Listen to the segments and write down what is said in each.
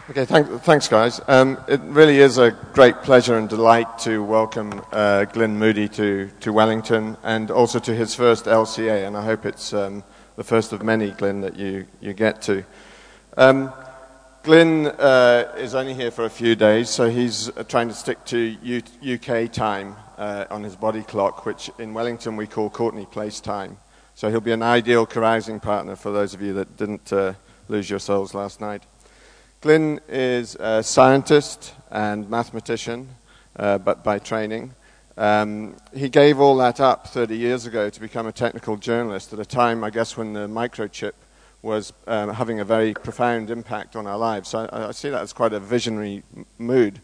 Okay, thanks, guys. It really is a great pleasure and delight to welcome Glyn Moody to Wellington and also to his first LCA, and I hope it's the first of many, Glyn, that you get to. Glyn is only here for a few days, so he's trying to stick to UK time on his body clock, which in Wellington we call Courtney Place time. So he'll be an ideal carousing partner for those of you that didn't lose your souls last night. Glyn is a scientist and mathematician, but by training. He gave all that up 30 years ago to become a technical journalist at a time, I guess, when the microchip was having a very profound impact on our lives. So I see that as quite a visionary move.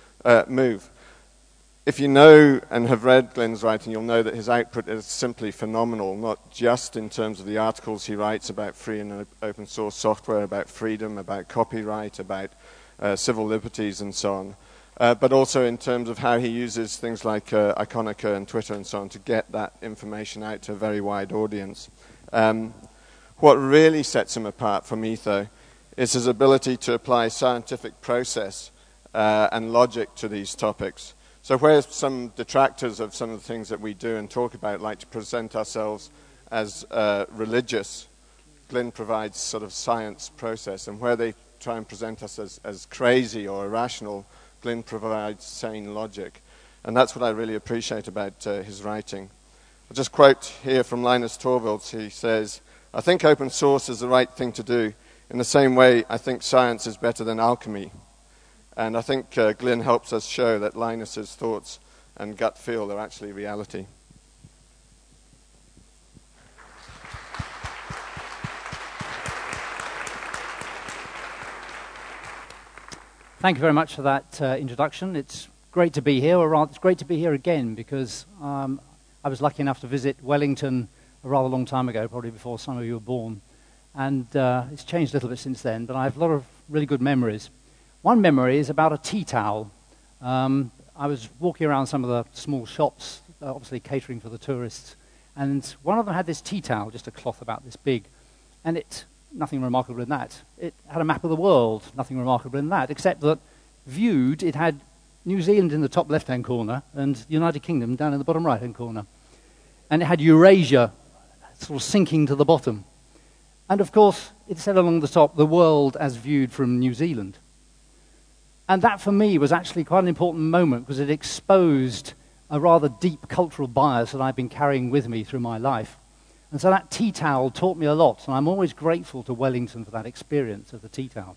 If you know and have read Glyn's writing, you'll know that his output is simply phenomenal, not just in terms of the articles he writes about free and open source software, about freedom, about copyright, about civil liberties and so on, but also in terms of how he uses things like Iconica and Twitter and so on to get that information out to a very wide audience. What really sets him apart for me, though, is his ability to apply scientific process and logic to these topics. So where some detractors of some of the things that we do and talk about like to present ourselves as religious, Glyn provides sort of science process. And where they try and present us as crazy or irrational, Glyn provides sane logic. And that's what I really appreciate about his writing. I'll just quote here from Linus Torvalds. He says, "I think open source is the right thing to do. In the same way, I think science is better than alchemy." And I think Glyn helps us show that Linus's thoughts and gut feel are actually reality. Thank you very much for that introduction. It's great to be here, or rather, it's great to be here again, because I was lucky enough to visit Wellington a rather long time ago, probably before some of you were born. And it's changed a little bit since then, but I have a lot of really good memories. One memory is about a tea towel. I was walking around some of the small shops, obviously catering for the tourists, and one of them had this tea towel, just a cloth about this big, and it, nothing remarkable in that. It had a map of the world, nothing remarkable in that, except that viewed, it had New Zealand in the top left-hand corner and the United Kingdom down in the bottom right-hand corner. And it had Eurasia sort of sinking to the bottom. And of course, it said along the top, the world as viewed from New Zealand. And that, for me, was actually quite an important moment, because it exposed a rather deep cultural bias that I've been carrying with me through my life. And so that tea towel taught me a lot, and I'm always grateful to Wellington for that experience of the tea towel.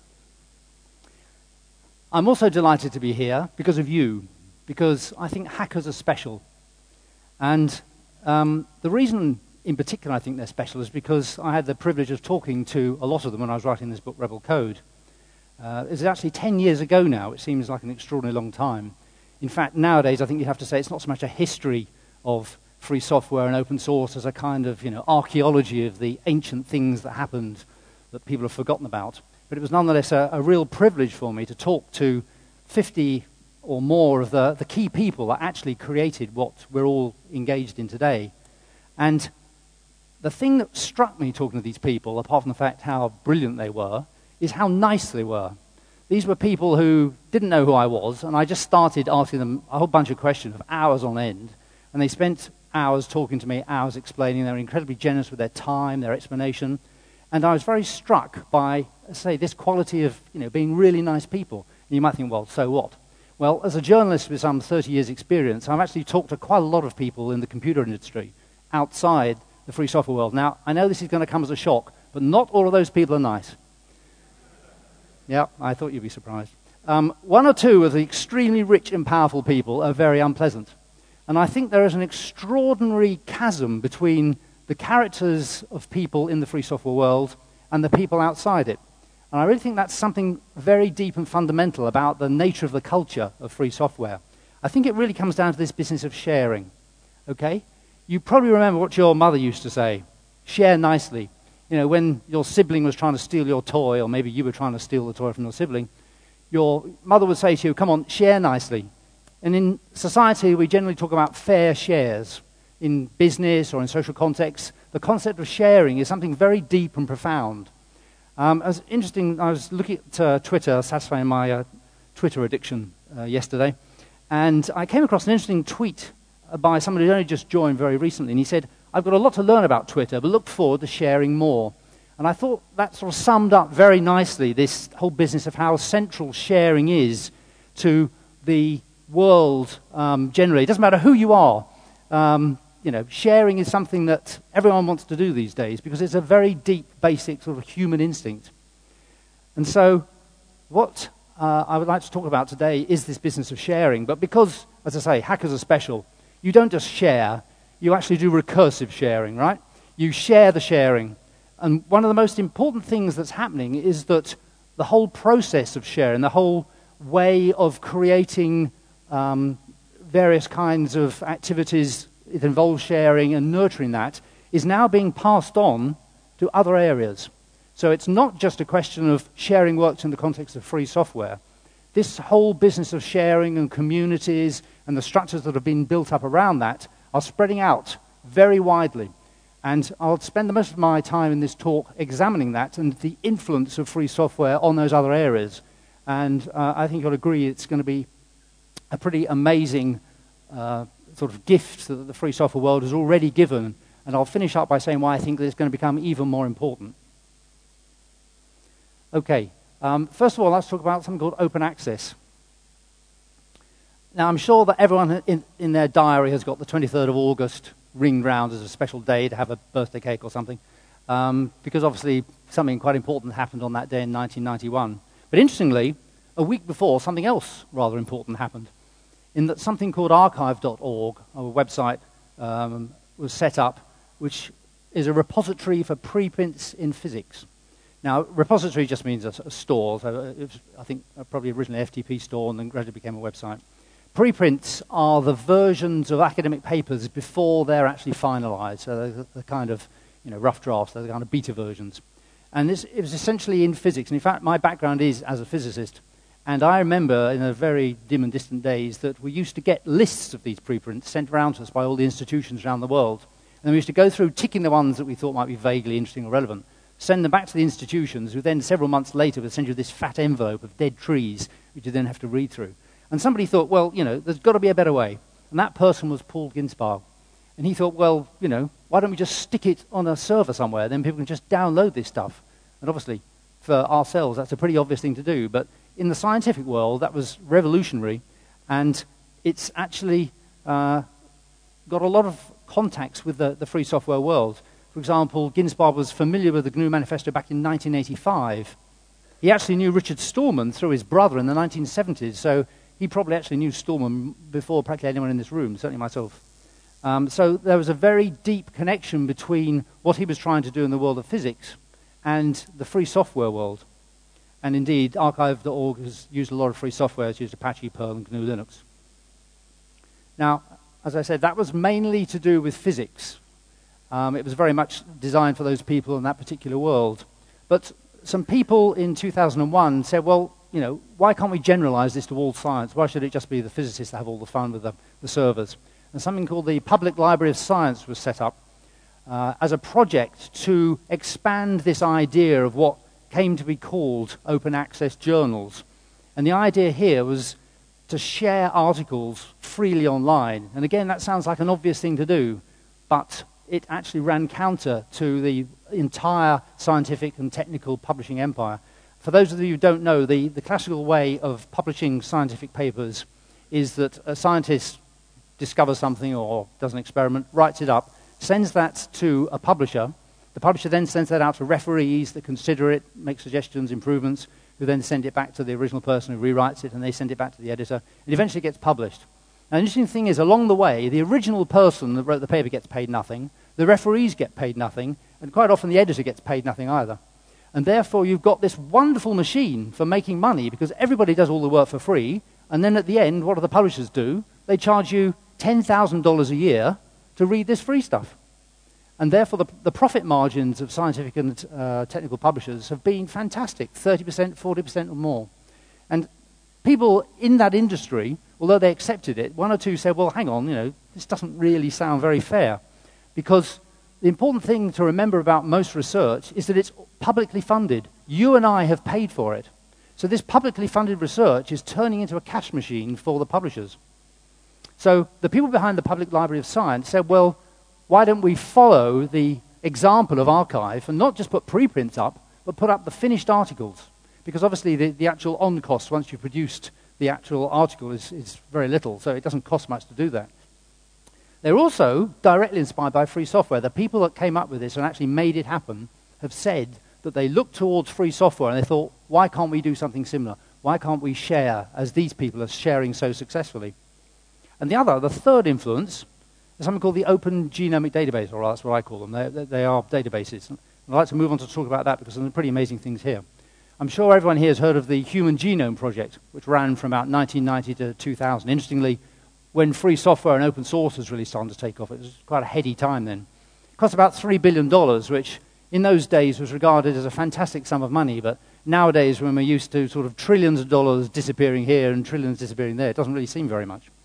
I'm also delighted to be here because of you, because I think hackers are special. And the reason in particular I think they're special is because I had the privilege of talking to a lot of them when I was writing this book, Rebel Code. It's actually 10 years ago now. It seems like an extraordinarily long time. In fact, nowadays, I think you have to say it's not so much a history of free software and open source as a kind of, archaeology of the ancient things that happened that people have forgotten about. But it was nonetheless a real privilege for me to talk to 50 or more of the key people that actually created what we're all engaged in today. And the thing that struck me talking to these people, apart from the fact how brilliant they were, is how nice they were. These were people who didn't know who I was, and I just started asking them a whole bunch of questions of hours on end, and they spent hours talking to me, hours explaining. They were incredibly generous with their time, their explanation, and I was very struck by, say, this quality of being really nice people. And you might think, well, so what? Well, as a journalist with some 30 years' experience, I've actually talked to quite a lot of people in the computer industry outside the free software world. Now, I know this is going to come as a shock, but not all of those people are nice. Yeah, I thought you'd be surprised. One or two of the extremely rich and powerful people are very unpleasant. And I think there is an extraordinary chasm between the characters of people in the free software world and the people outside it. And I really think that's something very deep and fundamental about the nature of the culture of free software. I think it really comes down to this business of sharing. Okay? You probably remember what your mother used to say. Share nicely. When your sibling was trying to steal your toy, or maybe you were trying to steal the toy from your sibling, your mother would say to you, come on, share nicely. And in society, we generally talk about fair shares. In business or in social contexts, the concept of sharing is something very deep and profound. It was interesting, I was looking at Twitter, satisfying my Twitter addiction yesterday, and I came across an interesting tweet by somebody who only just joined very recently, and he said, "I've got a lot to learn about Twitter, but look forward to sharing more." And I thought that sort of summed up very nicely this whole business of how central sharing is to the world generally. It doesn't matter who you are. Sharing is something that everyone wants to do these days because it's a very deep, basic sort of human instinct. And so what I would like to talk about today is this business of sharing. But because, as I say, hackers are special, you don't just share, you actually do recursive sharing, right? You share the sharing. And one of the most important things that's happening is that the whole process of sharing, the whole way of creating various kinds of activities that involve sharing and nurturing that, is now being passed on to other areas. So it's not just a question of sharing works in the context of free software. This whole business of sharing and communities and the structures that have been built up around that are spreading out very widely. And I'll spend the most of my time in this talk examining that and the influence of free software on those other areas. And I think you'll agree it's going to be a pretty amazing sort of gift that the free software world has already given. And I'll finish up by saying why I think that it's going to become even more important. Okay, first of all, let's talk about something called open access. Now, I'm sure that everyone in their diary has got the 23rd of August ringed round as a special day to have a birthday cake or something, because obviously something quite important happened on that day in 1991. But interestingly, a week before, something else rather important happened, in that something called archive.org, a website, was set up, which is a repository for preprints in physics. Now, repository just means a store. So it was, I think, probably originally an FTP store and then gradually became a website. Preprints are the versions of academic papers before they're actually finalized. So they're the kind of rough drafts, they're the kind of beta versions. And it was essentially in physics. And in fact, my background is as a physicist. And I remember in the very dim and distant days that we used to get lists of these preprints sent around to us by all the institutions around the world. And we used to go through ticking the ones that we thought might be vaguely interesting or relevant, send them back to the institutions, who then several months later would send you this fat envelope of dead trees, which you then have to read through. And somebody thought, well, there's got to be a better way. And that person was Paul Ginsburg. And he thought, well, why don't we just stick it on a server somewhere, then people can just download this stuff. And obviously, for ourselves, that's a pretty obvious thing to do. But in the scientific world, that was revolutionary. And it's actually got a lot of contacts with the free software world. For example, Ginsburg was familiar with the GNU Manifesto back in 1985. He actually knew Richard Stallman through his brother in the 1970s, so he probably actually knew Stallman before practically anyone in this room, certainly myself. So there was a very deep connection between what he was trying to do in the world of physics and the free software world. And indeed, archive.org has used a lot of free software. It's used Apache, Perl, and GNU Linux. Now, as I said, that was mainly to do with physics. It was very much designed for those people in that particular world. But some people in 2001 said, well, why can't we generalize this to all science? Why should it just be the physicists that have all the fun with the servers? And something called the Public Library of Science was set up as a project to expand this idea of what came to be called open access journals. And the idea here was to share articles freely online. And again, that sounds like an obvious thing to do, but it actually ran counter to the entire scientific and technical publishing empire. For those of you who don't know, the classical way of publishing scientific papers is that a scientist discovers something or does an experiment, writes it up, sends that to a publisher. The publisher then sends that out to referees that consider it, make suggestions, improvements, who then send it back to the original person who rewrites it, and they send it back to the editor. It eventually gets published. Now, the interesting thing is, along the way, the original person that wrote the paper gets paid nothing, the referees get paid nothing, and quite often the editor gets paid nothing either. And therefore, you've got this wonderful machine for making money, because everybody does all the work for free, and then at the end, what do the publishers do? They charge you $10,000 a year to read this free stuff. And therefore, the profit margins of scientific and technical publishers have been fantastic, 30%, 40% or more. And people in that industry, although they accepted it, one or two said, well, hang on, this doesn't really sound very fair. Because, the important thing to remember about most research is that it's publicly funded. You and I have paid for it. So this publicly funded research is turning into a cash machine for the publishers. So the people behind the Public Library of Science said, well, why don't we follow the example of arXiv and not just put preprints up, but put up the finished articles? Because obviously the actual on-cost, once you've produced the actual article, is very little, so it doesn't cost much to do that. They're also directly inspired by free software. The people that came up with this and actually made it happen have said that they looked towards free software and they thought, why can't we do something similar? Why can't we share as these people are sharing so successfully? And the third influence, is something called the Open Genomic Database, or that's what I call them. They are databases. And I'd like to move on to talk about that because there's some pretty amazing things here. I'm sure everyone here has heard of the Human Genome Project, which ran from about 1990 to 2000. Interestingly, when free software and open source was really starting to take off, it was quite a heady time then. It cost about $3 billion, which in those days was regarded as a fantastic sum of money, but nowadays when we're used to sort of trillions of dollars disappearing here and trillions disappearing there, it doesn't really seem very much.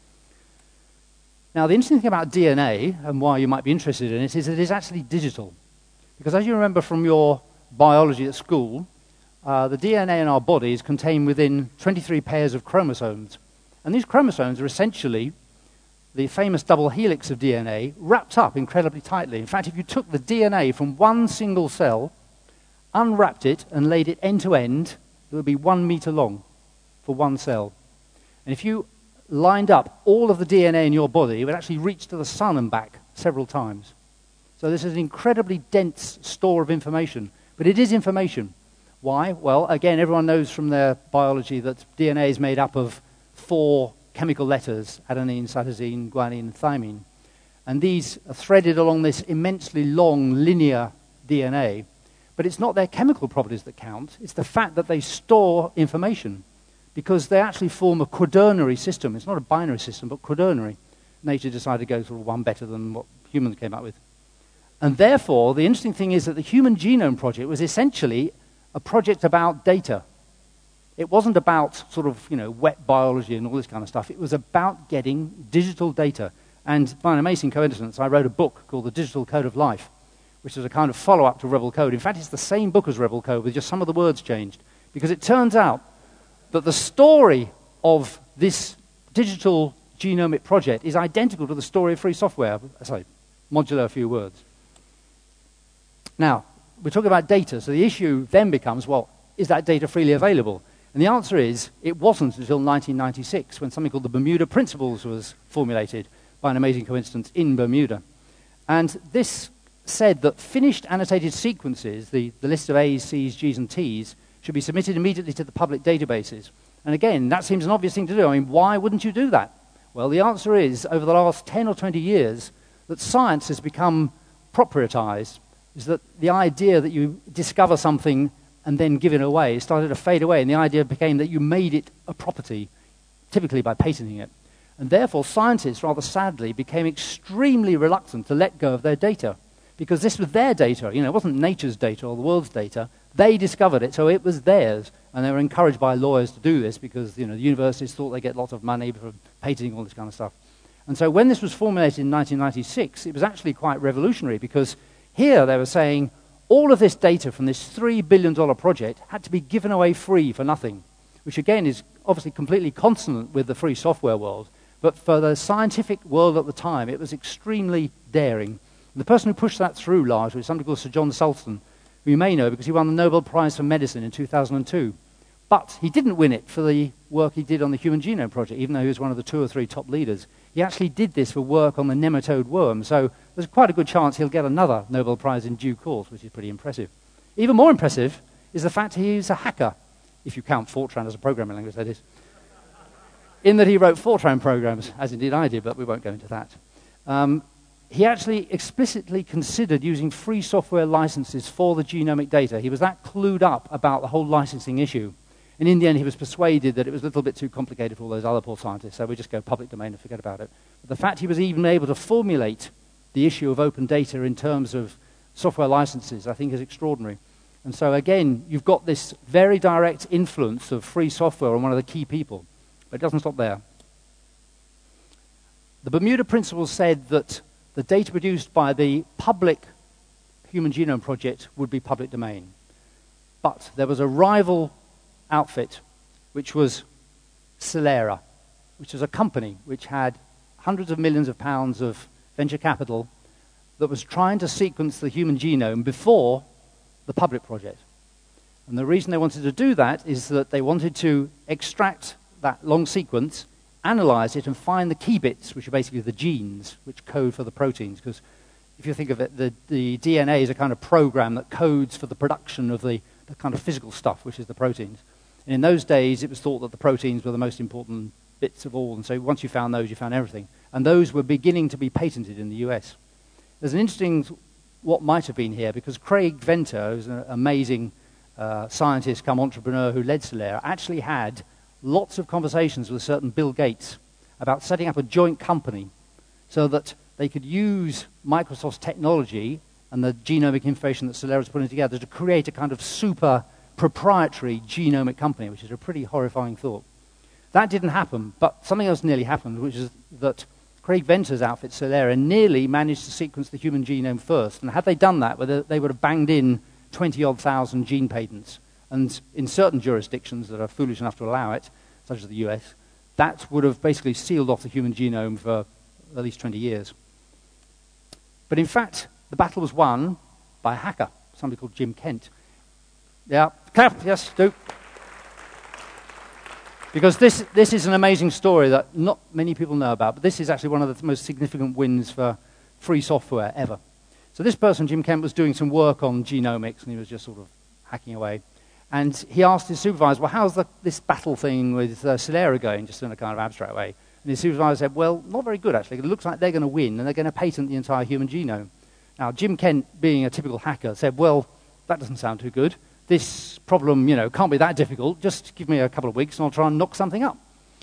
Now, the interesting thing about DNA, and why you might be interested in it, is that it is actually digital. Because as you remember from your biology at school, the DNA in our body is contained within 23 pairs of chromosomes. And these chromosomes are essentially the famous double helix of DNA wrapped up incredibly tightly. In fact, if you took the DNA from one single cell, unwrapped it, and laid it end to end, it would be 1 meter long for one cell. And if you lined up all of the DNA in your body, it would actually reach to the sun and back several times. So this is an incredibly dense store of information. But it is information. Why? Well, again, everyone knows from their biology that DNA is made up of 4 chemical letters, adenine, cytosine, guanine, thymine. And these are threaded along this immensely long linear DNA. But it's not their chemical properties that count. It's the fact that they store information, because they actually form a quaternary system. It's not a binary system, but quaternary. Nature decided to go sort of one better than what humans came up with. And therefore, the interesting thing is that the Human Genome Project was essentially a project about data. It wasn't about sort of, wet biology and all this kind of stuff. It was about getting digital data. And by an amazing coincidence, I wrote a book called The Digital Code of Life, which is a kind of follow-up to Rebel Code. In fact, it's the same book as Rebel Code, with just some of the words changed. Because it turns out that the story of this digital genomic project is identical to the story of free software. Sorry, modular a few words. Now, we're talking about data, so the issue then becomes, well, is that data freely available? And the answer is, it wasn't until 1996, when something called the Bermuda Principles was formulated by an amazing coincidence in Bermuda. And this said that finished annotated sequences, the list of A's, C's, G's, and T's, should be submitted immediately to the public databases. And again, that seems an obvious thing to do. I mean, why wouldn't you do that? Well, the answer is, over the last 10 or 20 years, that science has become proprietized. Is that the idea that you discover something and then give it away started to fade away, and the idea became that you made it a property, typically by patenting it. And therefore, scientists, rather sadly, became extremely reluctant to let go of their data, because this was their data. It wasn't nature's data or the world's data. They discovered it, so it was theirs, and they were encouraged by lawyers to do this because the universities thought they get lots of money for patenting all this kind of stuff. And so when this was formulated in 1996, it was actually quite revolutionary, because here they were saying all of this data from this $3 billion project had to be given away free for nothing, which again is obviously completely consonant with the free software world. But for the scientific world at the time, it was extremely daring. And the person who pushed that through largely was somebody called Sir John Sulston, who you may know because he won the Nobel Prize for Medicine in 2002. But he didn't win it for the work he did on the Human Genome Project, even though he was one of the 2 or 3 top leaders. He actually did this for work on the nematode worm, so there's quite a good chance he'll get another Nobel Prize in due course, which is pretty impressive. Even more impressive is the fact he's a hacker, if you count Fortran as a programming language, that is. In that he wrote Fortran programs, as indeed I did, but we won't go into that. He actually explicitly considered using free software licenses for the genomic data. He was that clued up about the whole licensing issue. And in the end, he was persuaded that it was a little bit too complicated for all those other poor scientists, so we just go public domain and forget about it. But the fact he was even able to formulate the issue of open data in terms of software licenses, I think, is extraordinary. And so, again, you've got this very direct influence of free software on one of the key people. But it doesn't stop there. The Bermuda Principles said that the data produced by the public Human Genome Project would be public domain. But there was a rival outfit, which was Celera, which was a company which had hundreds of millions of pounds of venture capital that was trying to sequence the human genome before the public project. And the reason they wanted to do that is that they wanted to extract that long sequence, analyze it, and find the key bits, which are basically the genes, which code for the proteins. Because if you think of it, the DNA is a kind of program that codes for the production of the kind of physical stuff, which is the proteins. And in those days, it was thought that the proteins were the most important bits of all. And so once you found those, you found everything. And those were beginning to be patented in the US. There's an interesting what might have been here, because Craig Venter, who's an amazing scientist come entrepreneur who led Celera, actually had lots of conversations with a certain Bill Gates about setting up a joint company so that they could use Microsoft's technology and the genomic information that Celera was putting together to create a kind of super proprietary genomic company, which is a pretty horrifying thought. That didn't happen, but something else nearly happened, which is that Craig Venter's outfit, Celera, nearly managed to sequence the human genome first. And had they done that, they would have banged in 20-odd thousand gene patents. And in certain jurisdictions that are foolish enough to allow it, such as the US, that would have basically sealed off the human genome for at least 20 years. But in fact, the battle was won by a hacker, somebody called Jim Kent. Yeah, clap, yes, do. Because this is an amazing story that not many people know about, but this is actually one of the most significant wins for free software ever. So this person, Jim Kent, was doing some work on genomics, and he was just sort of hacking away. And he asked his supervisor, well, how's this battle thing with Celera going, just in a kind of abstract way? And his supervisor said, well, not very good, actually. It looks like they're going to win, and they're going to patent the entire human genome. Now, Jim Kent, being a typical hacker, said, well, that doesn't sound too good. This problem, can't be that difficult. Just give me a couple of weeks and I'll try and knock something up,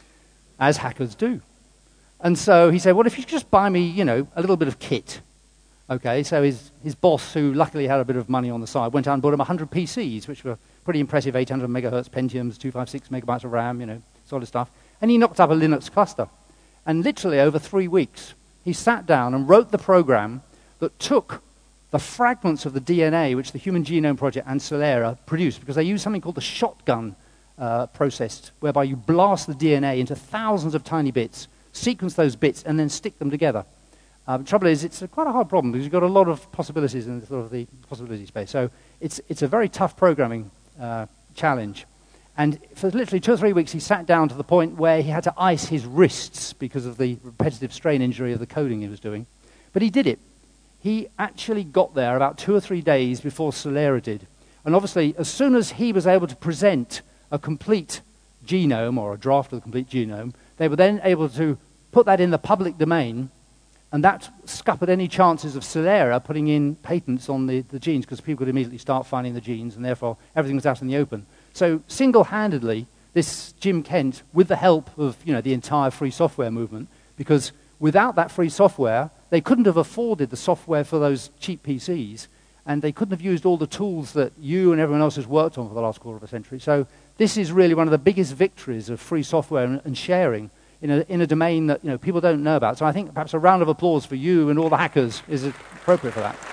as hackers do. And so he said, well, if you could just buy me, a little bit of kit. Okay, so his boss, who luckily had a bit of money on the side, went out and bought him 100 PCs, which were pretty impressive, 800 megahertz Pentiums, 256 megabytes of RAM, solid stuff. And he knocked up a Linux cluster. And literally over 3 weeks, he sat down and wrote the program that took the fragments of the DNA which the Human Genome Project and Celera produced, because they use something called the shotgun process, whereby you blast the DNA into thousands of tiny bits, sequence those bits, and then stick them together. The trouble is, it's quite a hard problem, because you've got a lot of possibilities in sort of the possibility space. So it's a very tough programming challenge. And for literally 2 or 3 weeks, he sat down to the point where he had to ice his wrists because of the repetitive strain injury of the coding he was doing. But he did it. He actually got there about 2 or 3 days before Celera did. And obviously, as soon as he was able to present a complete genome, or a draft of the complete genome, they were then able to put that in the public domain, and that scuppered any chances of Celera putting in patents on the genes, because people could immediately start finding the genes, and therefore everything was out in the open. So single-handedly, this Jim Kent, with the help of the entire free software movement, because without that free software, they couldn't have afforded the software for those cheap PCs, and they couldn't have used all the tools that you and everyone else has worked on for the last quarter of a century. So this is really one of the biggest victories of free software and sharing in a domain that people don't know about. So I think perhaps a round of applause for you and all the hackers is appropriate for that.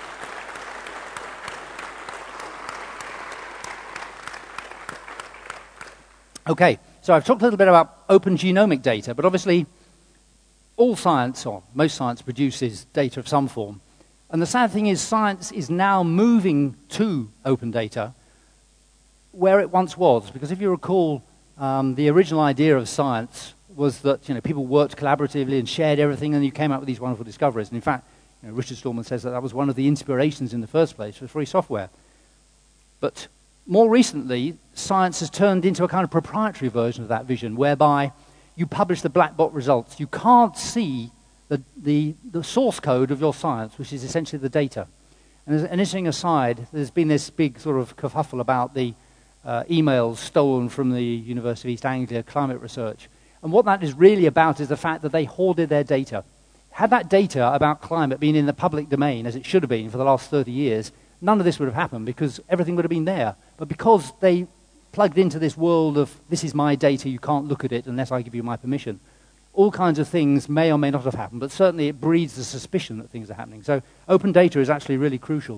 Okay, so I've talked a little bit about open genomic data, but obviously all science, or most science, produces data of some form. And the sad thing is science is now moving to open data where it once was. Because if you recall, the original idea of science was that people worked collaboratively and shared everything, and you came up with these wonderful discoveries. And in fact, Richard Stallman says that was one of the inspirations in the first place for free software. But more recently, science has turned into a kind of proprietary version of that vision, whereby you publish the black box results. You can't see the source code of your science, which is essentially the data. And as an interesting aside, there's been this big sort of kerfuffle about the emails stolen from the University of East Anglia climate research. And what that is really about is the fact that they hoarded their data. Had that data about climate been in the public domain, as it should have been for the last 30 years, none of this would have happened, because everything would have been there. But because they plugged into this world of, this is my data, you can't look at it unless I give you my permission, all kinds of things may or may not have happened, but certainly it breeds the suspicion that things are happening. So open data is actually really crucial.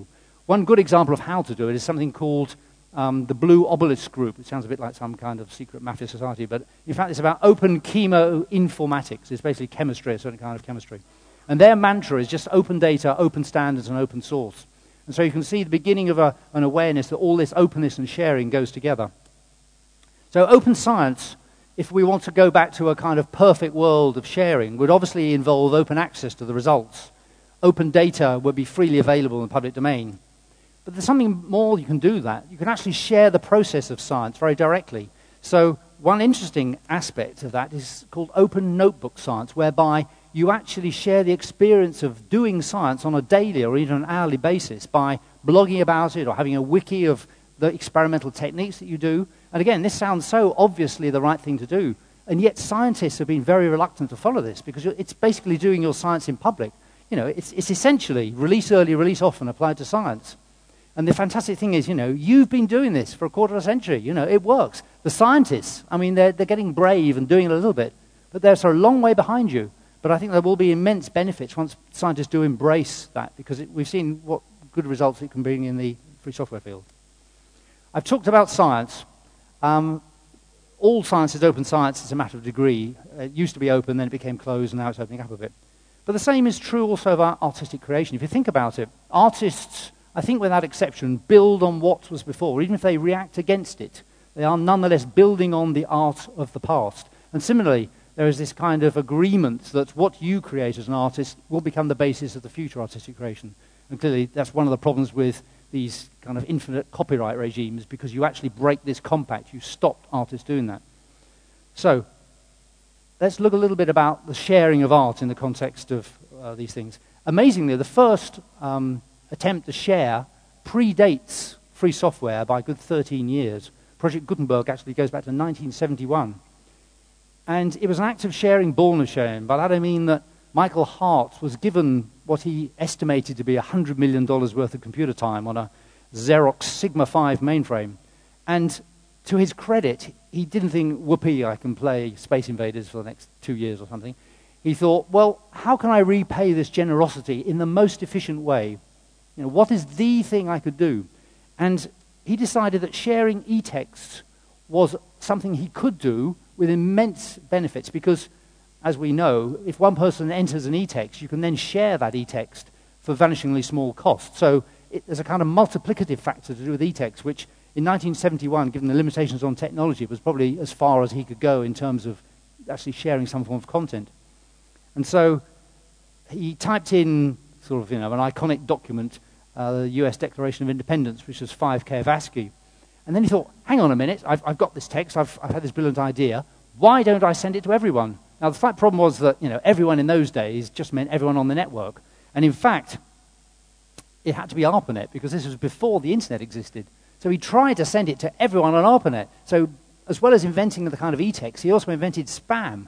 One good example of how to do it is something called the Blue Obelisk Group. It sounds a bit like some kind of secret mafia society, but in fact it's about open chemoinformatics. It's basically chemistry, a certain kind of chemistry. And their mantra is just open data, open standards, and open source. And so you can see the beginning of an awareness that all this openness and sharing goes together. So open science, if we want to go back to a kind of perfect world of sharing, would obviously involve open access to the results. Open data would be freely available in the public domain. But there's something more you can do that. You can actually share the process of science very directly. So one interesting aspect of that is called open notebook science, whereby you actually share the experience of doing science on a daily or even an hourly basis by blogging about it or having a wiki of the experimental techniques that you do. And again, this sounds so obviously the right thing to do, and yet scientists have been very reluctant to follow this because it's basically doing your science in public. You know, it's essentially release early, release often applied to science. And the fantastic thing is, you know, you've been doing this for a quarter of a century. You know, it works. The scientists, I mean, they're getting brave and doing it a little bit, but they're sort of a long way behind you. But I think there will be immense benefits once scientists do embrace that, because we've seen what good results it can bring in the free software field. I've talked about science. All science is open science. It's a matter of degree. It used to be open, then it became closed, and now it's opening up a bit. But the same is true also about artistic creation. If you think about it, artists, I think without exception, build on what was before. Even if they react against it, they are nonetheless building on the art of the past. And similarly, there is this kind of agreement that what you create as an artist will become the basis of the future artistic creation. And clearly, that's one of the problems with these kind of infinite copyright regimes, because you actually break this compact. You stop artists doing that. So, let's look a little bit about the sharing of art in the context of these things. Amazingly, the first attempt to share predates free software by a good 13 years. Project Gutenberg actually goes back to 1971. And it was an act of sharing born of sharing. By that I mean that Michael Hart was given what he estimated to be $100 million worth of computer time on a Xerox Sigma 5 mainframe. And to his credit, he didn't think, whoopee, I can play Space Invaders for the next 2 years or something. He thought, well, how can I repay this generosity in the most efficient way? You know, what is the thing I could do? And he decided that sharing e-text was something he could do with immense benefits, because, as we know, if one person enters an e-text, you can then share that e-text for vanishingly small cost. So there's a kind of multiplicative factor to do with e-text, which in 1971, given the limitations on technology, was probably as far as he could go in terms of actually sharing some form of content. And so he typed in sort of, you know, an iconic document, the US Declaration of Independence, which was 5K of ASCII. And then he thought, hang on a minute, I've got this text, I've had this brilliant idea. Why don't I send it to everyone? Now, the slight problem was that, you know, everyone in those days just meant everyone on the network. And in fact, it had to be ARPANET, because this was before the internet existed. So he tried to send it to everyone on ARPANET. So as well as inventing the kind of e-text, he also invented spam.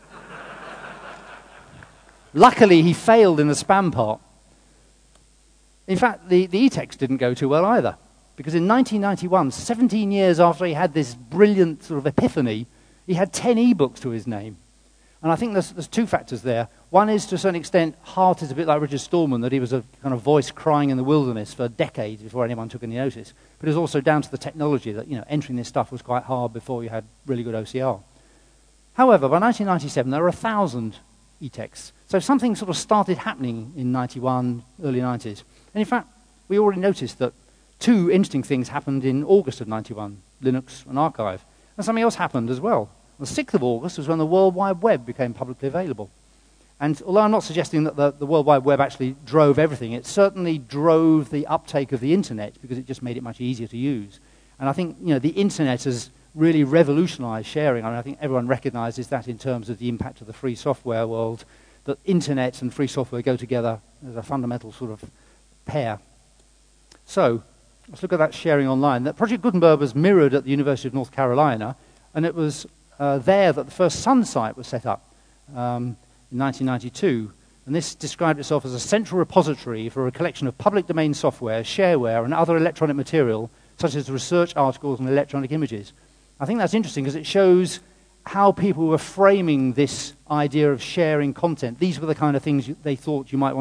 Luckily, he failed in the spam part. In fact, the e-text didn't go too well either, because in 1991, 17 years after he had this brilliant sort of epiphany, he had 10 e-books to his name. And I think there's two factors there. One is, to a certain extent, Hart is a bit like Richard Stallman, that he was a kind of voice crying in the wilderness for decades before anyone took any notice. But it was also down to the technology that, you know, entering this stuff was quite hard before you had really good OCR. However, by 1997, there were 1,000 e-texts. So something sort of started happening in 91, early 90s. And in fact, we already noticed that two interesting things happened in August of 91, Linux and Archive. And something else happened as well. The 6th of August was when the World Wide Web became publicly available. And although I'm not suggesting that the World Wide Web actually drove everything, it certainly drove the uptake of the internet, because it just made it much easier to use. And I think, you know, the internet has really revolutionized sharing. I mean, I think everyone recognizes that in terms of the impact of the free software world, that internet and free software go together as a fundamental sort of pair. So let's look at that sharing online. That Project Gutenberg was mirrored at the University of North Carolina, and it was there that the first Sun site was set up in 1992. And this described itself as a central repository for a collection of public domain software, shareware, and other electronic material, such as research articles and electronic images. I think that's interesting, because it shows how people were framing this idea of sharing content. These were the kind of things they thought you might want to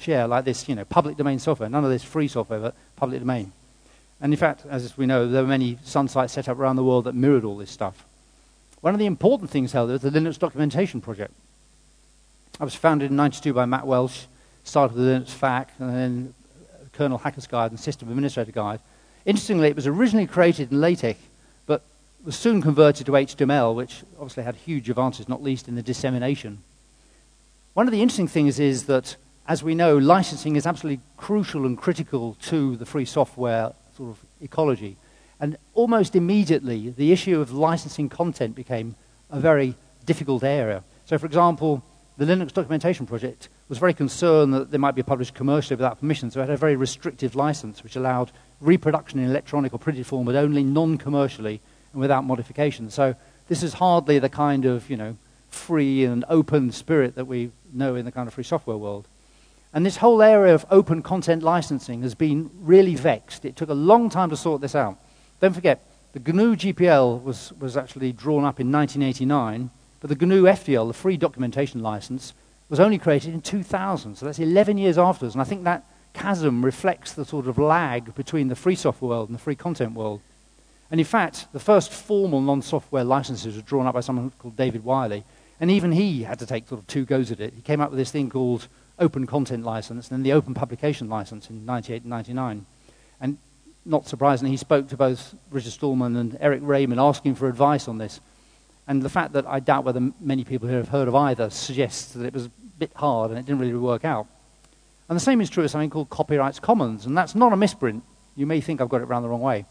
share like this, public domain software. None of this free software, but public domain. And in fact, as we know, there were many Sun sites set up around the world that mirrored all this stuff. One of the important things, however, is the Linux Documentation Project. It was founded in '92 by Matt Welch, started with the Linux FAQ, and then Kernel Hacker's Guide and System Administrator Guide. Interestingly, it was originally created in LaTeX, but was soon converted to HTML, which obviously had huge advantages, not least in the dissemination. One of the interesting things is that, as we know, licensing is absolutely crucial and critical to the free software sort of ecology. And almost immediately, the issue of licensing content became a very difficult area. So, for example, the Linux Documentation Project was very concerned that they might be published commercially without permission, so it had a very restrictive license which allowed reproduction in electronic or printed form, but only non-commercially and without modification. So this is hardly the kind of, free and open spirit that we know in the kind of free software world. And this whole area of open content licensing has been really vexed. It took a long time to sort this out. Don't forget, the GNU GPL was actually drawn up in 1989, but the GNU FDL, the free documentation license, was only created in 2000, so that's 11 years afterwards. And I think that chasm reflects the sort of lag between the free software world and the free content world. And in fact, the first formal non-software licenses were drawn up by someone called David Wiley, and even he had to take sort of 2 goes at it. He came up with this thing called Open Content License, and then the Open Publication License in 98 and 99. And not surprisingly, he spoke to both Richard Stallman and Eric Raymond asking for advice on this. And the fact that I doubt whether many people here have heard of either suggests that it was a bit hard and it didn't really work out. And the same is true of something called Copyrights Commons, and that's not a misprint. You may think I've got it round the wrong way.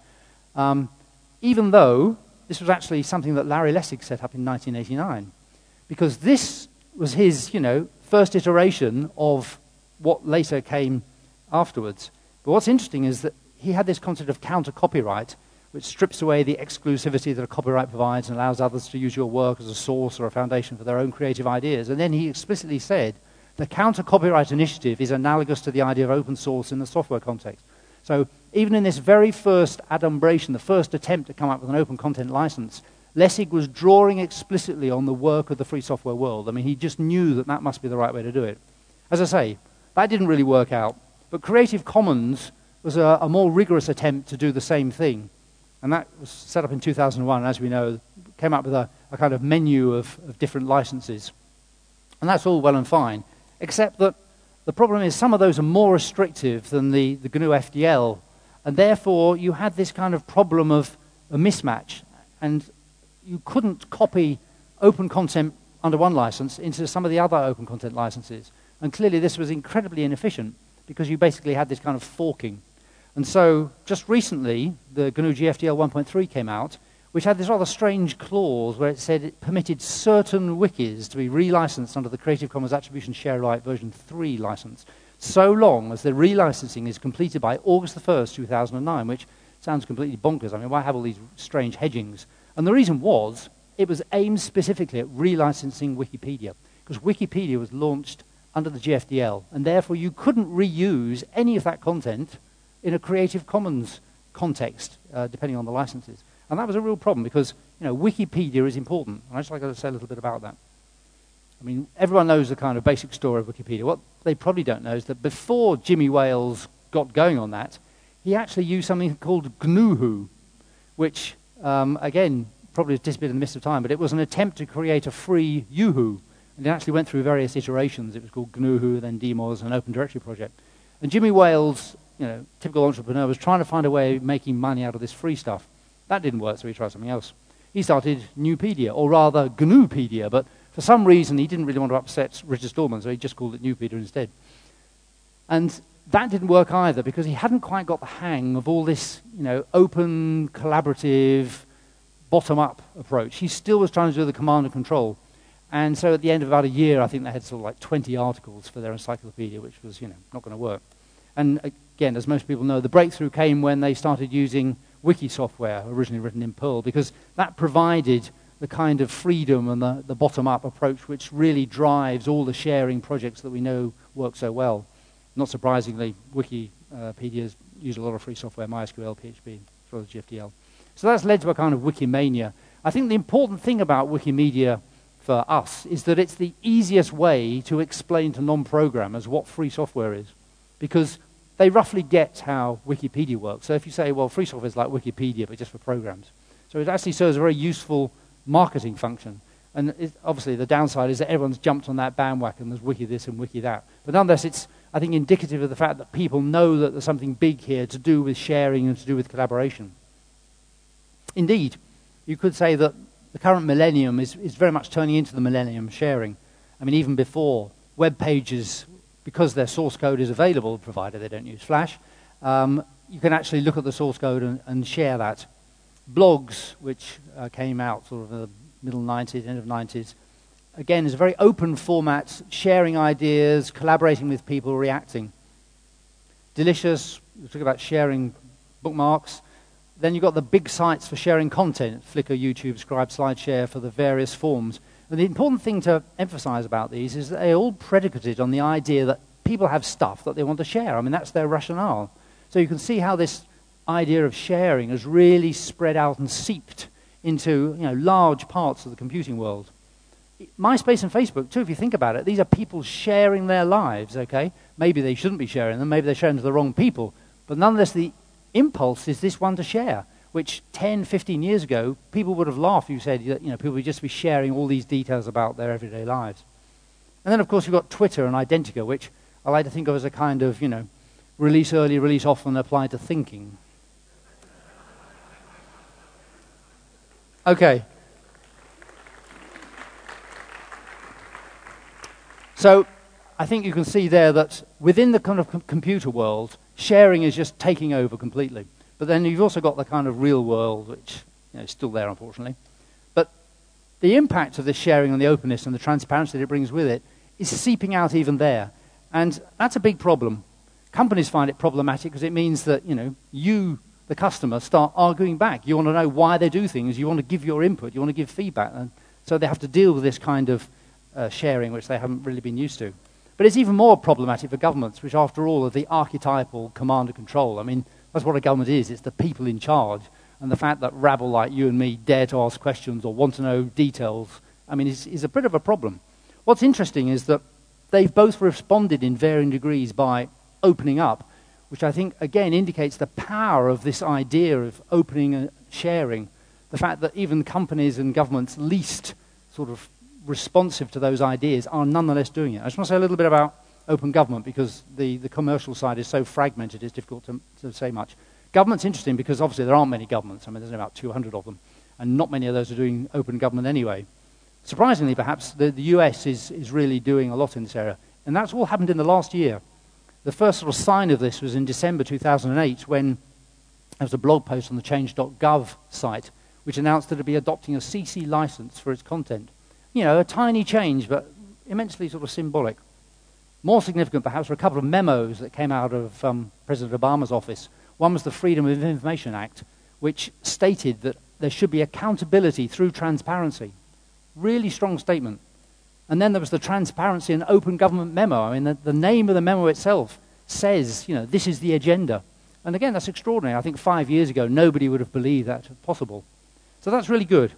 Even though this was actually something that Larry Lessig set up in 1989, because this was his, first iteration of what later came afterwards. But what's interesting is that he had this concept of counter-copyright, which strips away the exclusivity that a copyright provides and allows others to use your work as a source or a foundation for their own creative ideas. And then he explicitly said the counter-copyright initiative is analogous to the idea of open source in the software context. So even in this very first adumbration, the first attempt to come up with an open content license, Lessig was drawing explicitly on the work of the free software world. I mean, he just knew that that must be the right way to do it. As I say, that didn't really work out. But Creative Commons was a more rigorous attempt to do the same thing. And that was set up in 2001, and as we know, came up with a kind of menu of different licenses. And that's all well and fine, except that the problem is some of those are more restrictive than the GNU FDL, and therefore you had this kind of problem of a mismatch, and you couldn't copy open content under one license into some of the other open content licenses. And clearly this was incredibly inefficient, because you basically had this kind of forking. And so, just recently, the GNU GFDL 1.3 came out, which had this rather strange clause where it said it permitted certain wikis to be relicensed under the Creative Commons Attribution Share Alike version 3 license, so long as the relicensing is completed by August the 1st, 2009, which sounds completely bonkers. I mean, why have all these strange hedgings? And the reason was, it was aimed specifically at relicensing Wikipedia, because Wikipedia was launched under the GFDL, and therefore you couldn't reuse any of that content in a Creative Commons context, depending on the licenses. And that was a real problem because, Wikipedia is important. And I'd just like to say a little bit about that. I mean, everyone knows the kind of basic story of Wikipedia. What they probably don't know is that before Jimmy Wales got going on that, he actually used something called GNUHU, which, again, probably has disappeared in the midst of time, but it was an attempt to create a free Yoohoo. And it actually went through various iterations. It was called GNUHU, then Demos, an Open Directory project. And Jimmy Wales, typical entrepreneur, was trying to find a way of making money out of this free stuff. That didn't work, so he tried something else. He started Nupedia, or rather GNUpedia, but for some reason he didn't really want to upset Richard Stallman, so he just called it Nupedia instead. And that didn't work either, because he hadn't quite got the hang of all this, open, collaborative, bottom-up approach. He still was trying to do the command and control. And so at the end of about a year, I think they had sort of like 20 articles for their encyclopedia, which was, not going to work. And again, as most people know, the breakthrough came when they started using wiki software, originally written in Perl, because that provided the kind of freedom and the bottom-up approach which really drives all the sharing projects that we know work so well. Not surprisingly, Wikipedia's use a lot of free software, MySQL, PHP, as well as GFDL. So that's led to a kind of Wikimania. I think the important thing about Wikimedia for us is that it's the easiest way to explain to non-programmers what free software is, because they roughly get how Wikipedia works. So if you say, well, free software is like Wikipedia, but just for programs. So it actually serves a very useful marketing function. And obviously the downside is that everyone's jumped on that bandwagon. There's wiki this and wiki that. But nonetheless, it's, I think, indicative of the fact that people know that there's something big here to do with sharing and to do with collaboration. Indeed, you could say that the current millennium is very much turning into the millennium of sharing. I mean, even before, web pages, because their source code is available, provided they don't use Flash, you can actually look at the source code and share that. Blogs, which came out sort of in the middle 90s, end of 90s, again, is a very open format, sharing ideas, collaborating with people, reacting. Delicious, we talk about sharing bookmarks. Then you've got the big sites for sharing content, Flickr, YouTube, Scribe, SlideShare for the various forms. And the important thing to emphasize about these is that they're all predicated on the idea that people have stuff that they want to share. I mean, that's their rationale. So you can see how this idea of sharing has really spread out and seeped into, you know, large parts of the computing world. MySpace and Facebook, too, if you think about it, these are people sharing their lives, okay? Maybe they shouldn't be sharing them, maybe they're sharing to the wrong people. But nonetheless, the impulse is this one to share, which 10, 15 years ago, people would have laughed if you said that, you know, people would just be sharing all these details about their everyday lives. And then, of course, you've got Twitter and Identica, which I like to think of as a kind of, you know, release early, release often applied to thinking. Okay. So I think you can see there that within the kind of computer world, sharing is just taking over completely. But then you've also got the kind of real world, which, you know, is still there, unfortunately. But the impact of this sharing and the openness and the transparency that it brings with it is seeping out even there. And that's a big problem. Companies find it problematic because it means that, you know, you, the customer, start arguing back. You want to know why they do things. You want to give your input. You want to give feedback. And so they have to deal with this kind of sharing, which they haven't really been used to. But it's even more problematic for governments, which, after all, are the archetypal command and control. I mean, that's what a government is. It's the people in charge. And the fact that rabble like you and me dare to ask questions or want to know details, I mean, is a bit of a problem. What's interesting is that they've both responded in varying degrees by opening up, which I think, again, indicates the power of this idea of opening and sharing. The fact that even companies and governments least sort of responsive to those ideas are nonetheless doing it. I just want to say a little bit about open government, because the commercial side is so fragmented, it's difficult to say much. Government's interesting because obviously there aren't many governments. I mean, there's about 200 of them, and not many of those are doing open government anyway. Surprisingly, perhaps, the US is really doing a lot in this area, and that's all happened in the last year. The first sort of sign of this was in December 2008 when there was a blog post on the change.gov site which announced that it would be adopting a CC license for its content. You know, a tiny change, but immensely sort of symbolic. More significant, perhaps, were a couple of memos that came out of President Obama's office. One was the Freedom of Information Act, which stated that there should be accountability through transparency. Really strong statement. And then there was the Transparency and Open Government Memo. I mean, the name of the memo itself says, you know, this is the agenda. And again, that's extraordinary. I think 5 years ago, nobody would have believed that possible. So that's really good.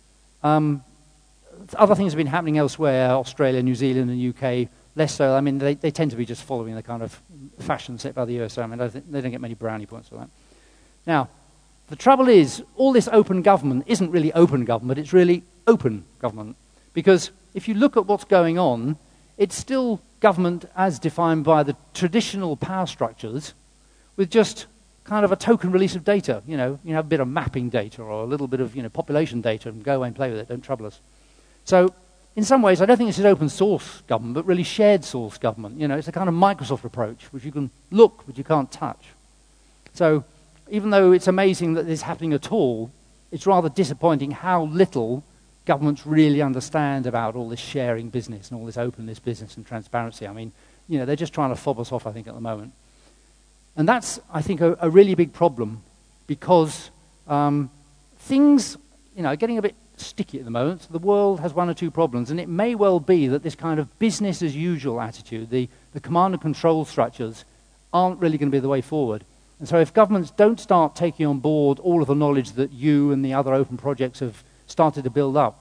Other things have been happening elsewhere, Australia, New Zealand, and UK, less so. I mean, they tend to be just following the kind of fashion set by the USA. I mean, they don't get many brownie points for that. Now, the trouble is, all this open government isn't really open government, it's really open government. Because if you look at what's going on, it's still government as defined by the traditional power structures with just kind of a token release of data. You know, you have a bit of mapping data or a little bit of, you know, population data and go away and play with it, don't trouble us. So, in some ways, I don't think this is open source government, but really shared source government. You know, it's a kind of Microsoft approach, which you can look, but you can't touch. So, even though it's amazing that this is happening at all, it's rather disappointing how little governments really understand about all this sharing business and all this openness business and transparency. I mean, you know, they're just trying to fob us off, I think, at the moment. And that's, I think, a really big problem, because things, you know, are getting a bit sticky at the moment. The world has one or two problems, and it may well be that this kind of business as usual attitude, the command and control structures, aren't really going to be the way forward. And so if governments don't start taking on board all of the knowledge that you and the other open projects have started to build up,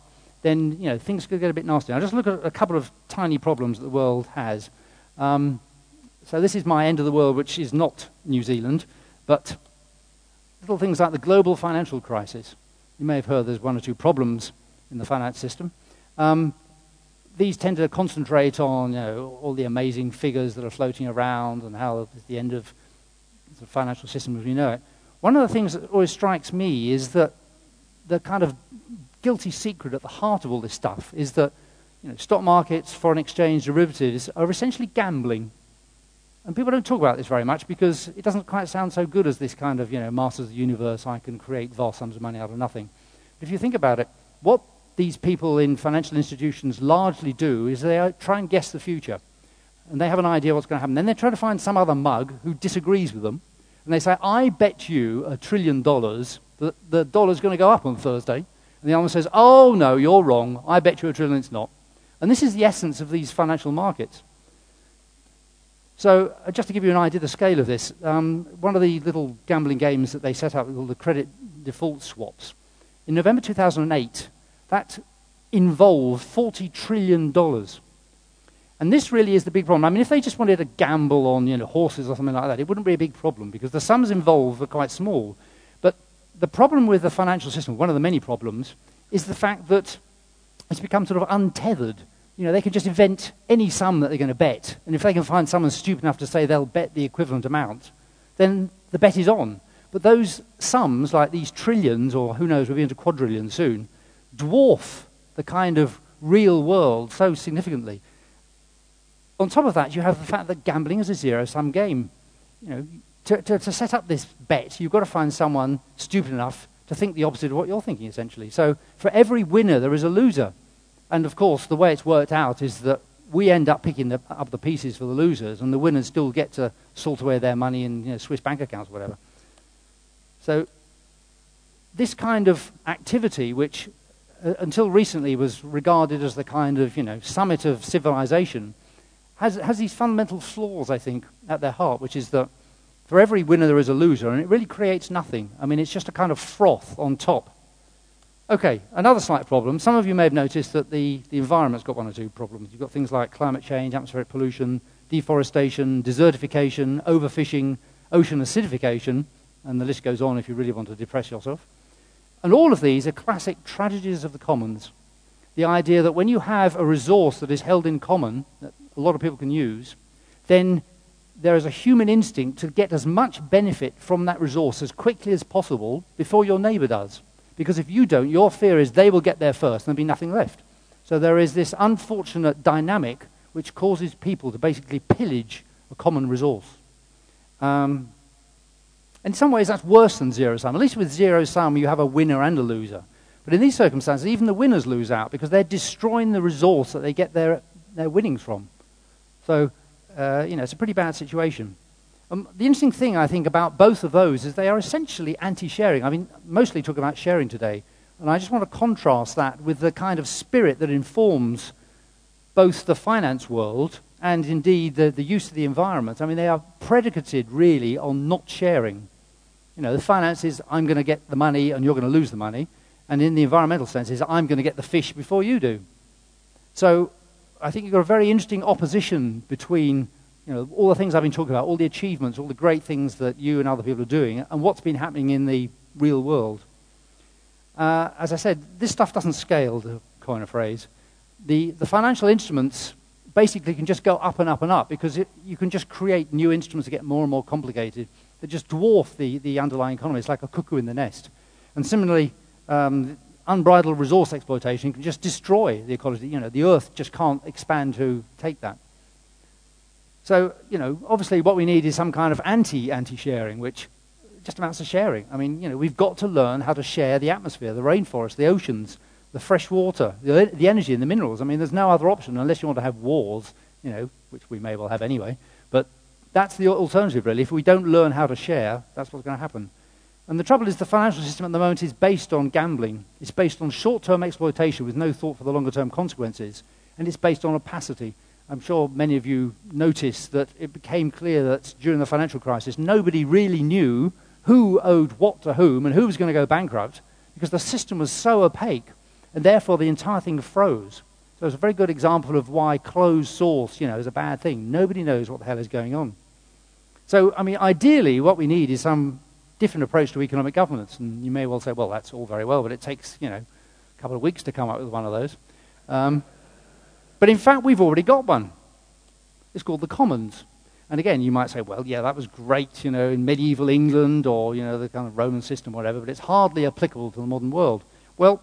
then things could get a bit nasty. I'll just look at a couple of tiny problems that the world has. So this is my end of the world, which is not New Zealand, but little things like the global financial crisis. You may have heard there's one or two problems in the finance system. These tend to concentrate on all the amazing figures that are floating around and how it's the end of the financial system as we know it. One of the things that always strikes me is that the kind of guilty secret at the heart of all this stuff is that stock markets, foreign exchange, derivatives are essentially gambling. And people don't talk about this very much because it doesn't quite sound so good as this kind of, masters of the universe, I can create vast sums of money out of nothing. But if you think about it, what these people in financial institutions largely do is they try and guess the future. And they have an idea what's going to happen. Then they try to find some other mug who disagrees with them. And they say, I bet you $1 trillion that the dollar's going to go up on Thursday. And the other one says, oh, no, you're wrong. I bet you $1 trillion it's not. And this is the essence of these financial markets. So just to give you an idea of the scale of this, one of the little gambling games that they set up called the credit default swaps. In November 2008, that involved $40 trillion. And this really is the big problem. I mean, if they just wanted to gamble on horses or something like that, it wouldn't be a big problem because the sums involved are quite small. But the problem with the financial system, one of the many problems, is the fact that it's become sort of untethered. They can just invent any sum that they're going to bet. And if they can find someone stupid enough to say they'll bet the equivalent amount, then the bet is on. But those sums, like these trillions, or who knows, we'll be into quadrillions soon, dwarf the kind of real world so significantly. On top of that, you have the fact that gambling is a zero-sum game. To set up this bet, you've got to find someone stupid enough to think the opposite of what you're thinking, essentially. So for every winner, there is a loser. And, of course, the way it's worked out is that we end up picking up the pieces for the losers, and the winners still get to salt away their money in Swiss bank accounts or whatever. So this kind of activity, which until recently was regarded as the kind of summit of civilization, has these fundamental flaws, I think, at their heart, which is that for every winner there is a loser, and it really creates nothing. I mean, it's just a kind of froth on top. Okay, another slight problem. Some of you may have noticed that the environment's got one or two problems. You've got things like climate change, atmospheric pollution, deforestation, desertification, overfishing, ocean acidification, and the list goes on if you really want to depress yourself. And all of these are classic tragedies of the commons. The idea that when you have a resource that is held in common, that a lot of people can use, then there is a human instinct to get as much benefit from that resource as quickly as possible before your neighbor does. Because if you don't, your fear is they will get there first and there'll be nothing left. So there is this unfortunate dynamic which causes people to basically pillage a common resource. In some ways, that's worse than zero-sum. At least with zero-sum, you have a winner and a loser. But in these circumstances, even the winners lose out because they're destroying the resource that they get their winnings from. So, it's a pretty bad situation. The interesting thing, I think, about both of those is they are essentially anti-sharing. I mean, mostly talk about sharing today. And I just want to contrast that with the kind of spirit that informs both the finance world and, indeed, the use of the environment. I mean, they are predicated, really, on not sharing. The finance is, I'm going to get the money and you're going to lose the money. And in the environmental sense is, I'm going to get the fish before you do. So I think you've got a very interesting opposition between all the things I've been talking about, all the achievements, all the great things that you and other people are doing, and what's been happening in the real world. As I said, this stuff doesn't scale, to coin a phrase. The financial instruments basically can just go up and up and up because you can just create new instruments that get more and more complicated that just dwarf the underlying economy. It's like a cuckoo in the nest. And similarly, unbridled resource exploitation can just destroy the ecology. The Earth just can't expand to take that. So, obviously what we need is some kind of anti-sharing, which just amounts to sharing. I mean, we've got to learn how to share the atmosphere, the rainforest, the oceans, the fresh water, the energy and the minerals. I mean, there's no other option unless you want to have wars, which we may well have anyway. But that's the alternative, really. If we don't learn how to share, that's what's going to happen. And the trouble is the financial system at the moment is based on gambling. It's based on short-term exploitation with no thought for the longer-term consequences. And it's based on opacity. I'm sure many of you noticed that it became clear that during the financial crisis, nobody really knew who owed what to whom and who was going to go bankrupt because the system was so opaque. and therefore the entire thing froze. So it's a very good example of why closed source, is a bad thing. Nobody knows what the hell is going on. So, I mean, ideally, what we need is some different approach to economic governance. And you may well say, well, that's all very well, but it takes, a couple of weeks to come up with one of those. But in fact, we've already got one. It's called the Commons. And again, you might say, well, yeah, that was great, in medieval England or, the kind of Roman system, whatever, but it's hardly applicable to the modern world. Well,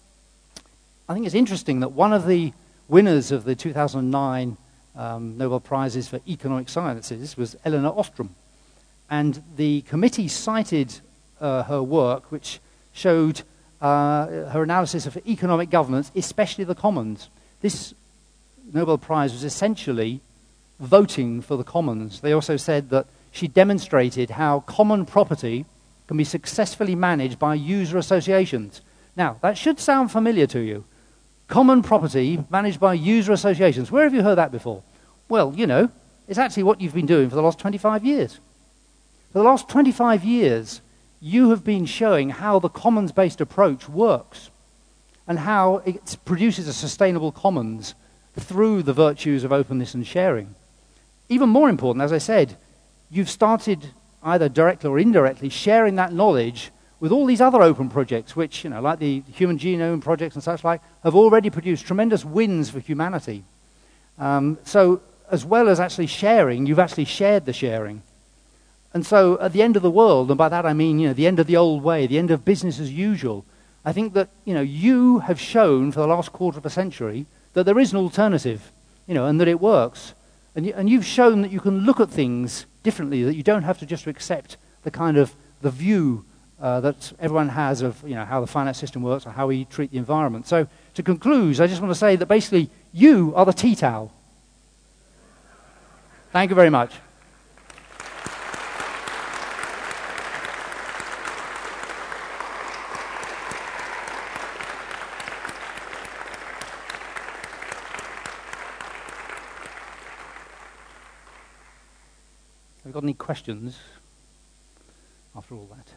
I think it's interesting that one of the winners of the 2009 Nobel Prizes for Economic Sciences was Elinor Ostrom. And the committee cited her work, which showed her analysis of economic governance, especially the commons. This Nobel Prize was essentially voting for the commons. They also said that she demonstrated how common property can be successfully managed by user associations. Now, that should sound familiar to you. Common property managed by user associations. Where have you heard that before? Well, it's actually what you've been doing for the last 25 years. For the last 25 years, you have been showing how the commons-based approach works and how it produces a sustainable commons through the virtues of openness and sharing. Even more important, as I said, you've started either directly or indirectly sharing that knowledge with all these other open projects, which, like the Human Genome Project and such like, have already produced tremendous wins for humanity. So as well as actually sharing, you've actually shared the sharing. And so at the end of the world, and by that I mean, the end of the old way, the end of business as usual, I think that, you have shown for the last quarter of a century that there is an alternative, and that it works. And you've shown that you can look at things differently, that you don't have to just accept the view that everyone has of how the finance system works or how we treat the environment. So to conclude, I just want to say that basically you are the tea towel. Thank you very much. Have you got any questions after all that?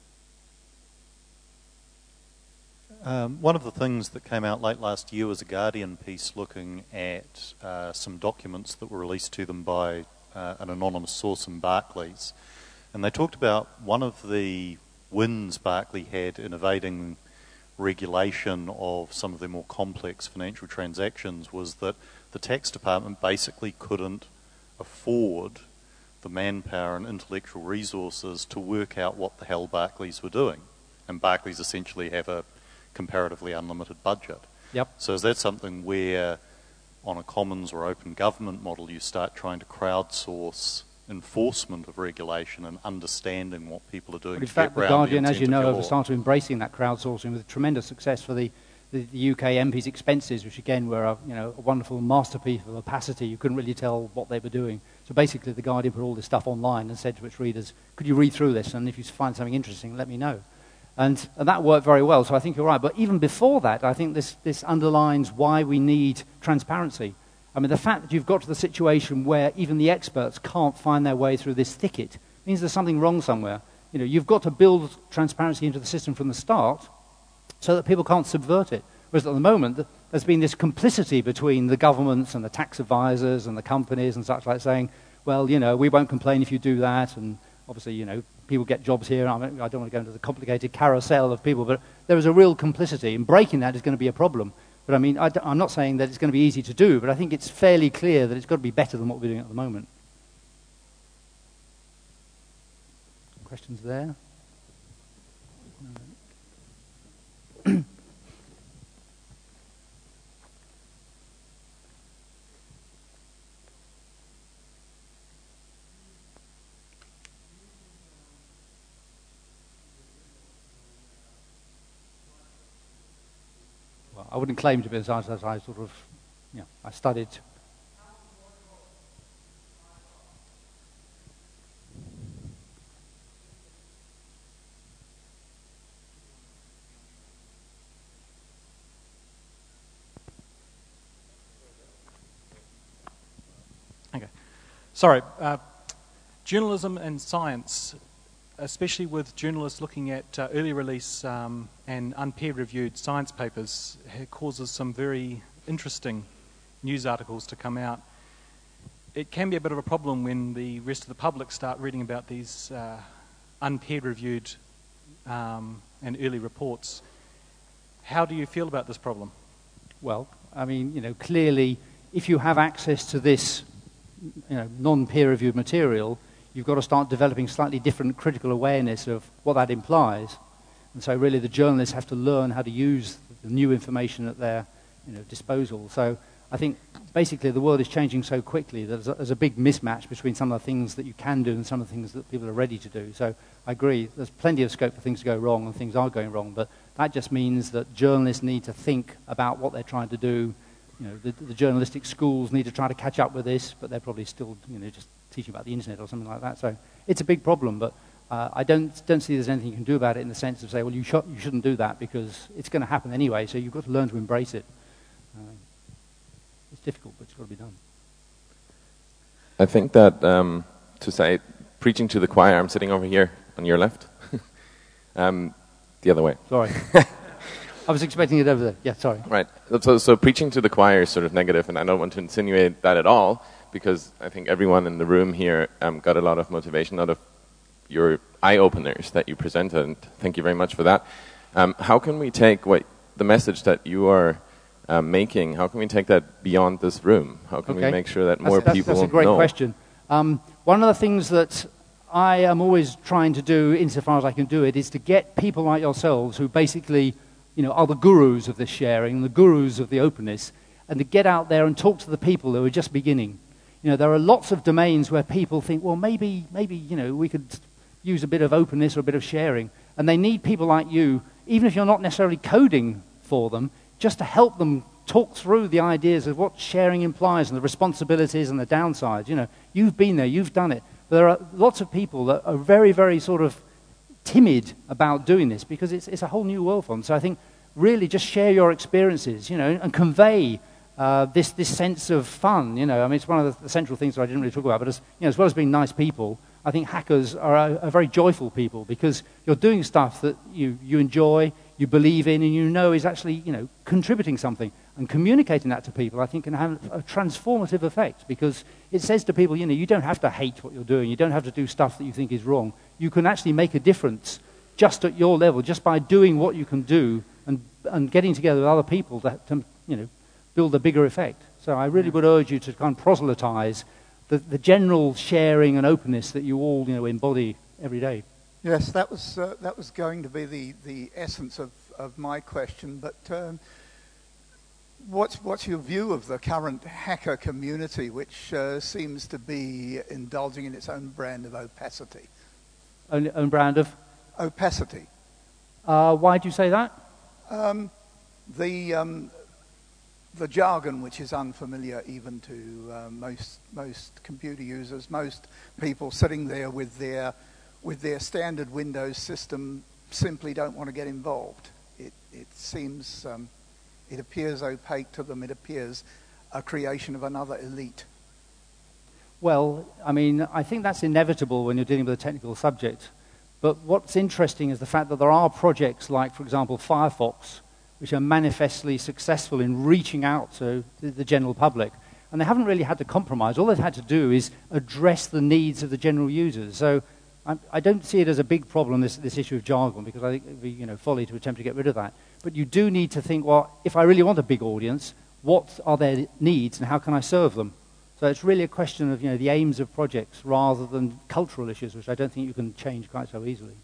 One of the things that came out late last year was a Guardian piece looking at some documents that were released to them by an anonymous source in Barclays. And they talked about one of the wins Barclays had in evading regulation of some of their more complex financial transactions was that the tax department basically couldn't afford the manpower and intellectual resources to work out what the hell Barclays were doing. And Barclays essentially have a comparatively unlimited budget. Yep. So is that something where on a commons or open government model you start trying to crowdsource enforcement of regulation and understanding what people are doing? But in fact, the Guardian, as you know, have started embracing that crowdsourcing with tremendous success for the UK MPs' expenses, which again were a wonderful masterpiece of opacity. You couldn't really tell what they were doing. So basically the Guardian put all this stuff online and said to its readers, could you read through this, and if you find something interesting, let me know. And that worked very well, so I think you're right. But even before that, I think this underlines why we need transparency. I mean, the fact that you've got to the situation where even the experts can't find their way through this thicket means there's something wrong somewhere. You've got to build transparency into the system from the start so that people can't subvert it. Whereas at the moment, there's been this complicity between the governments and the tax advisors and the companies and such like saying, well, we won't complain if you do that, and obviously, people get jobs here. I don't want to go into the complicated carousel of people, but there is a real complicity, and breaking that is going to be a problem. But I mean, I'm not saying that it's going to be easy to do, but I think it's fairly clear that it's got to be better than what we're doing at the moment. Questions there? I wouldn't claim to be a scientist. I sort of, I studied. Okay. Sorry. Journalism and science especially with journalists looking at early release and unpeer-reviewed science papers, it causes some very interesting news articles to come out. It can be a bit of a problem when the rest of the public start reading about these unpeer-reviewed and early reports. How do you feel about this problem? Well, I mean, clearly, if you have access to this, non-peer-reviewed material, you've got to start developing slightly different critical awareness of what that implies. And so really the journalists have to learn how to use the new information at their disposal. So I think basically the world is changing so quickly that there's a big mismatch between some of the things that you can do and some of the things that people are ready to do. So I agree, there's plenty of scope for things to go wrong, and things are going wrong, but that just means that journalists need to think about what they're trying to do. The journalistic schools need to try to catch up with this, but they're probably still just teaching about the internet or something like that. So it's a big problem, but I don't see there's anything you can do about it in the sense of say, well, you shouldn't do that because it's going to happen anyway, so you've got to learn to embrace it. It's difficult, but it's got to be done. I think that, to say, preaching to the choir, I'm sitting over here on your left. The other way. Sorry. I was expecting it over there. Yeah, sorry. Right. So preaching to the choir is sort of negative, and I don't want to insinuate that at all, because I think everyone in the room here got a lot of motivation out of your eye-openers that you presented, and thank you very much for that. How can we take the message that you are making, how can we take that beyond this room? How can we make sure that more people know? That's a great question. One of the things that I am always trying to do, insofar as I can do it, is to get people like yourselves who basically are the gurus of this sharing, the gurus of the openness, and to get out there and talk to the people who are just beginning. There are lots of domains where people think, well, maybe we could use a bit of openness or a bit of sharing, and they need people like you, even if you're not necessarily coding for them, just to help them talk through the ideas of what sharing implies and the responsibilities and the downsides. You've been there, you've done it. But there are lots of people that are very, very sort of timid about doing this because it's a whole new world for them. So I think really just share your experiences, and convey this sense of fun. It's one of the central things that I didn't really talk about. But as well as being nice people, I think hackers are a very joyful people because you're doing stuff that you enjoy, you believe in, and is actually contributing something. And communicating that to people, I think, can have a transformative effect because it says to people, you don't have to hate what you're doing. You don't have to do stuff that you think is wrong. You can actually make a difference just at your level, just by doing what you can do and getting together with other people to build a bigger effect. So I really would urge you to kind of proselytize the general sharing and openness that you all embody every day. Yes, that was going to be the essence of my question, but what's your view of the current hacker community, which seems to be indulging in its own brand of opacity? Own brand of? Opacity. Why do you say that? The jargon, which is unfamiliar even to most computer users, most people sitting there with their standard Windows system simply don't want to get involved. It seems, it appears opaque to them. It appears a creation of another elite. Well, I think that's inevitable when you're dealing with a technical subject. But what's interesting is the fact that there are projects like, for example, Firefox, which are manifestly successful in reaching out to the general public. And they haven't really had to compromise. All they've had to do is address the needs of the general users. So I don't see it as a big problem, this issue of jargon, because I think it would be folly to attempt to get rid of that. But you do need to think, well, if I really want a big audience, what are their needs and how can I serve them? So it's really a question of the aims of projects rather than cultural issues, which I don't think you can change quite so easily.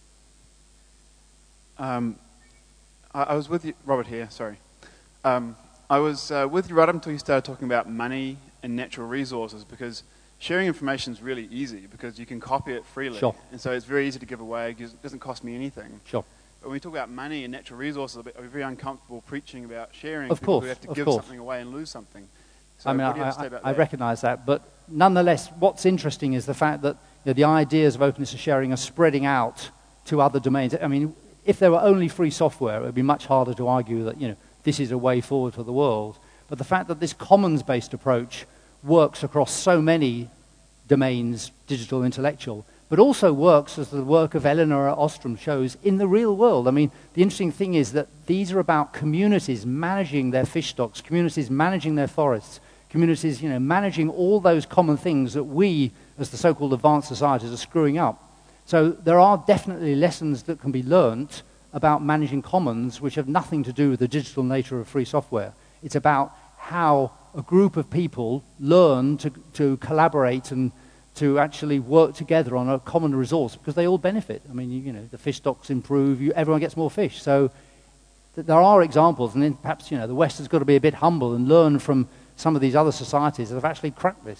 I was with you, Robert here, sorry. I was with you right up until you started talking about money and natural resources, because sharing information is really easy because you can copy it freely. Sure. And so it's very easy to give away because it doesn't cost me anything. Sure. But when we talk about money and natural resources, I'll be very uncomfortable preaching about sharing. Of course, we have to give something away and lose something. So I recognize that, but nonetheless, what's interesting is the fact that the ideas of openness and sharing are spreading out to other domains. If there were only free software, it would be much harder to argue that this is a way forward for the world. But the fact that this commons-based approach works across so many domains, digital, intellectual, but also works, as the work of Eleanor Ostrom shows, in the real world. I mean, the interesting thing is that these are about communities managing their fish stocks, communities managing their forests, communities, managing all those common things that we, as the so-called advanced societies, are screwing up. So there are definitely lessons that can be learnt about managing commons which have nothing to do with the digital nature of free software. It's about how a group of people learn to collaborate and to actually work together on a common resource, because they all benefit. I mean, the fish stocks improve, everyone gets more fish. So there are examples, and then perhaps, the West has got to be a bit humble and learn from some of these other societies that have actually cracked this.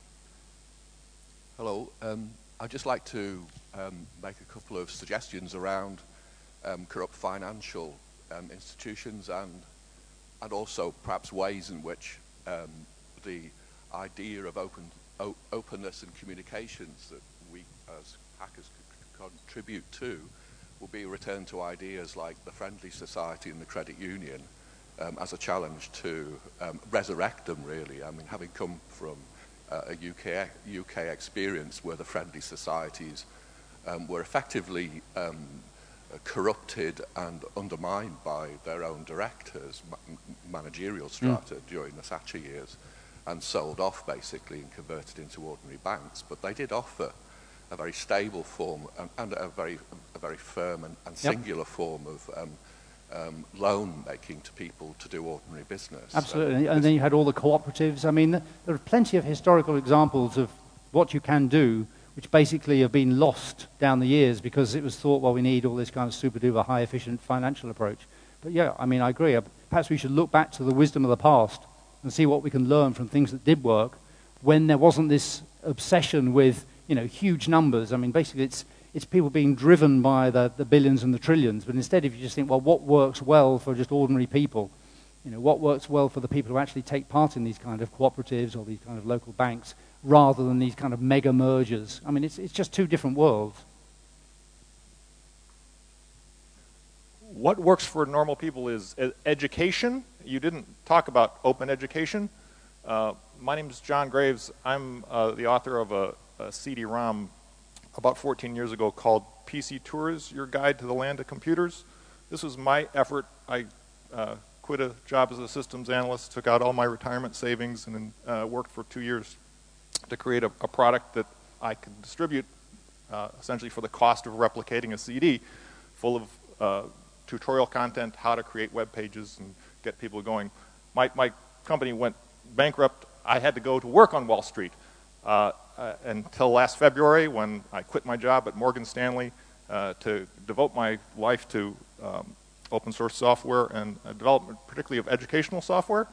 Hello. I'd just like to make a couple of suggestions around corrupt financial institutions and also perhaps ways in which the idea of openness and communications that we as hackers could contribute to will be returned to ideas like the friendly society and the credit union as a challenge to resurrect them, really. I mean, having come from a UK experience where the friendly societies were effectively corrupted and undermined by their own directors, managerial strata during the Thatcher years, and sold off basically and converted into ordinary banks. But they did offer a very stable form and a very firm and singular form of loan making to people to do ordinary business. Absolutely. And then you had all the cooperatives. I mean, there are plenty of historical examples of what you can do which basically have been lost down the years because it was thought, well, we need all this kind of super-duper high-efficient financial approach. But yeah, I mean, I agree. Perhaps we should look back to the wisdom of the past and see what we can learn from things that did work when there wasn't this obsession with, huge numbers. I mean, basically it's people being driven by the billions and the trillions. But instead, if you just think, well, what works well for just ordinary people? What works well for the people who actually take part in these kind of cooperatives or these kind of local banks, rather than these kind of mega mergers. I mean, it's just two different worlds. What works for normal people is education. You didn't talk about open education. My name is John Graves. I'm the author of a CD-ROM about 14 years ago called PC Tours, Your Guide to the Land of Computers. This was my effort. I quit a job as a systems analyst, took out all my retirement savings, and then worked for 2 years to create a product that I could distribute essentially for the cost of replicating a CD full of tutorial content, how to create web pages and get people going. My company went bankrupt. I had to go to work on Wall Street until last February when I quit my job at Morgan Stanley to devote my life to open source software and development, particularly of educational software.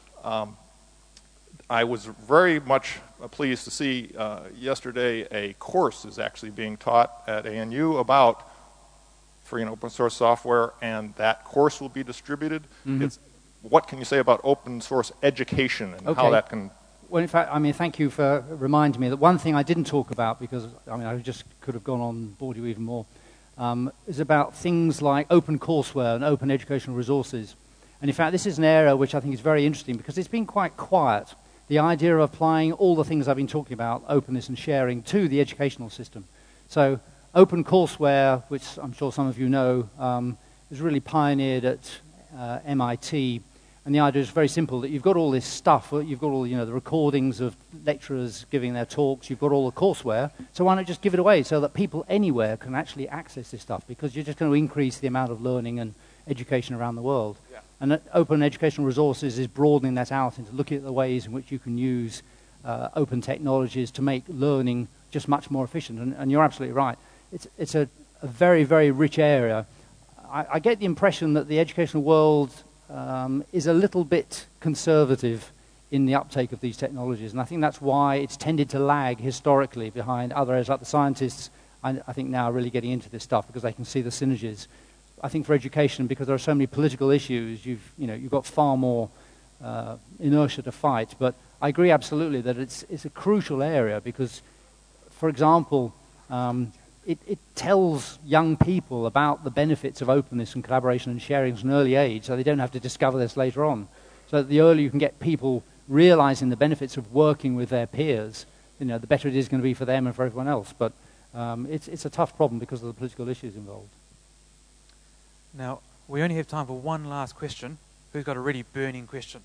I was very much pleased to see yesterday a course is actually being taught at ANU about free and open source software, and that course will be distributed. What can you say about open source education and how that can... Well, in fact, I mean, thank you for reminding me that one thing I didn't talk about, because, I mean, I just could have gone on and bored you even more, is about things like open courseware and open educational resources. And in fact, this is an area which I think is very interesting because it's been quite quiet. The idea of applying all the things I've been talking about, openness and sharing, to the educational system. So open courseware, which I'm sure some of you know, is really pioneered at MIT. And the idea is very simple, that you've got all this stuff, you've got all the recordings of lecturers giving their talks, you've got all the courseware, so why not just give it away so that people anywhere can actually access this stuff, because you're just going to increase the amount of learning and education around the world. Yeah. And open educational resources is broadening that out into looking at the ways in which you can use open technologies to make learning just much more efficient. And you're absolutely right. It's a very, very rich area. I get the impression that the educational world is a little bit conservative in the uptake of these technologies, and I think that's why it's tended to lag historically behind other areas. Like the scientists, I think now are really getting into this stuff because they can see the synergies. I think for education, because there are so many political issues, you've got far more inertia to fight. But I agree absolutely that it's a crucial area because, for example, it tells young people about the benefits of openness and collaboration and sharing at an early age, so they don't have to discover this later on. So the earlier you can get people realizing the benefits of working with their peers, the better it is going to be for them and for everyone else. But It's a tough problem because of the political issues involved. Now, we only have time for one last question. Who's got a really burning question?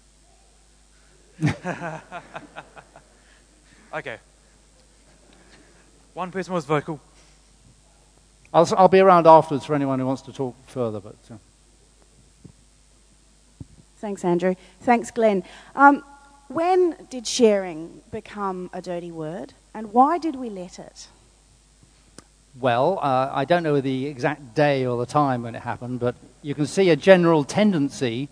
Okay. One person was vocal. I'll be around afterwards for anyone who wants to talk further. But Thanks, Andrew. Thanks, Glenn. When did sharing become a dirty word, and why did we let it? Well, I don't know the exact day or the time when it happened, but you can see a general tendency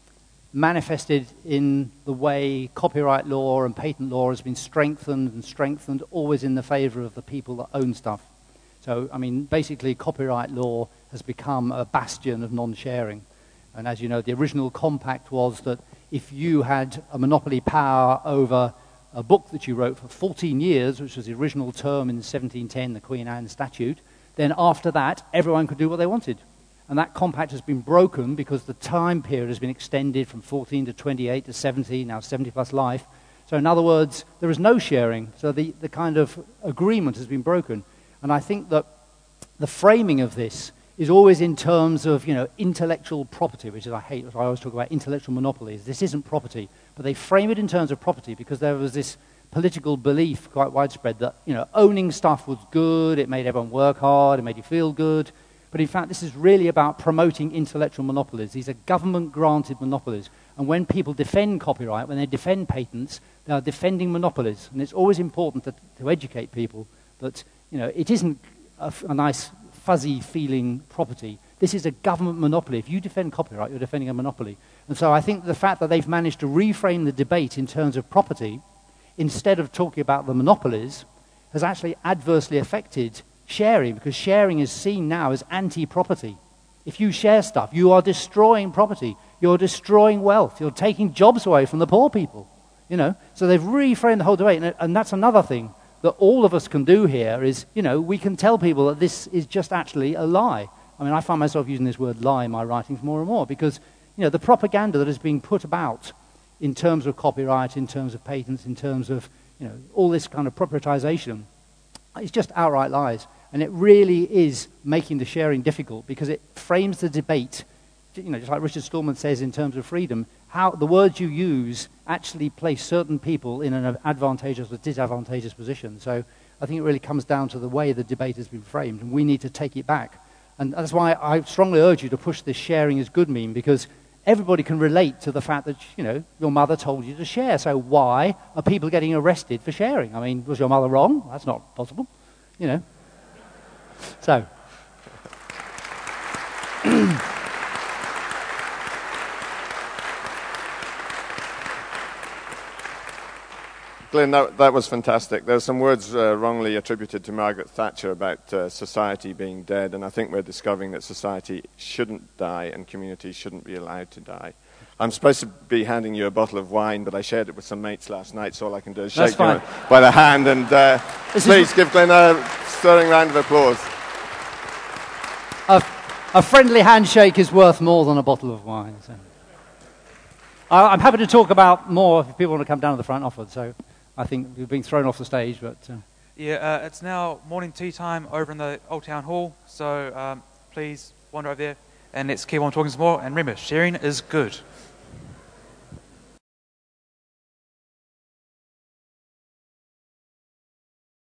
manifested in the way copyright law and patent law has been strengthened and strengthened, always in the favor of the people that own stuff. So, I mean, basically copyright law has become a bastion of non-sharing. And as you know, the original compact was that if you had a monopoly power over a book that you wrote for 14 years, which was the original term in 1710, the Queen Anne Statute, then after that, everyone could do what they wanted. And that compact has been broken because the time period has been extended from 14 to 28 to 70, now 70 plus life. So in other words, there is no sharing. So the kind of agreement has been broken. And I think that the framing of this is always in terms of, intellectual property, which is I hate. I always talk about intellectual monopolies. This isn't property, but they frame it in terms of property because there was this political belief, quite widespread, that owning stuff was good. It made everyone work hard. It made you feel good. But in fact, this is really about promoting intellectual monopolies. These are government-granted monopolies. And when people defend copyright, when they defend patents, they are defending monopolies. And it's always important to educate people that it isn't a nice fuzzy-feeling property. This is a government monopoly. If you defend copyright, you're defending a monopoly. And so I think the fact that they've managed to reframe the debate in terms of property, instead of talking about the monopolies, has actually adversely affected sharing, because sharing is seen now as anti-property. If you share stuff, you are destroying property. You're destroying wealth. You're taking jobs away from the poor people. So they've reframed the whole debate. And that's another thing that all of us can do here is, we can tell people that this is just actually a lie. I mean, I find myself using this word lie in my writings more and more because, the propaganda that is being put about in terms of copyright, in terms of patents, in terms of, all this kind of proprietization, it's just outright lies. And it really is making the sharing difficult because it frames the debate, just like Richard Stallman says in terms of freedom, how the words you use actually place certain people in an advantageous or disadvantageous position. So I think it really comes down to the way the debate has been framed, and we need to take it back. And that's why I strongly urge you to push this sharing is good meme, because everybody can relate to the fact that, your mother told you to share. So why are people getting arrested for sharing? I mean, was your mother wrong? That's not possible, So... Glenn, that was fantastic. There's some words wrongly attributed to Margaret Thatcher about society being dead, and I think we're discovering that society shouldn't die and communities shouldn't be allowed to die. I'm supposed to be handing you a bottle of wine, but I shared it with some mates last night, so all I can do is shake you by the hand, and please give Glenn a stirring round of applause. A friendly handshake is worth more than a bottle of wine. So. I'm happy to talk about more if people want to come down to the front offered, so... I think we've been thrown off the stage, but... it's now morning tea time over in the Old Town Hall, so please wander over there and let's keep on talking some more. And remember, sharing is good.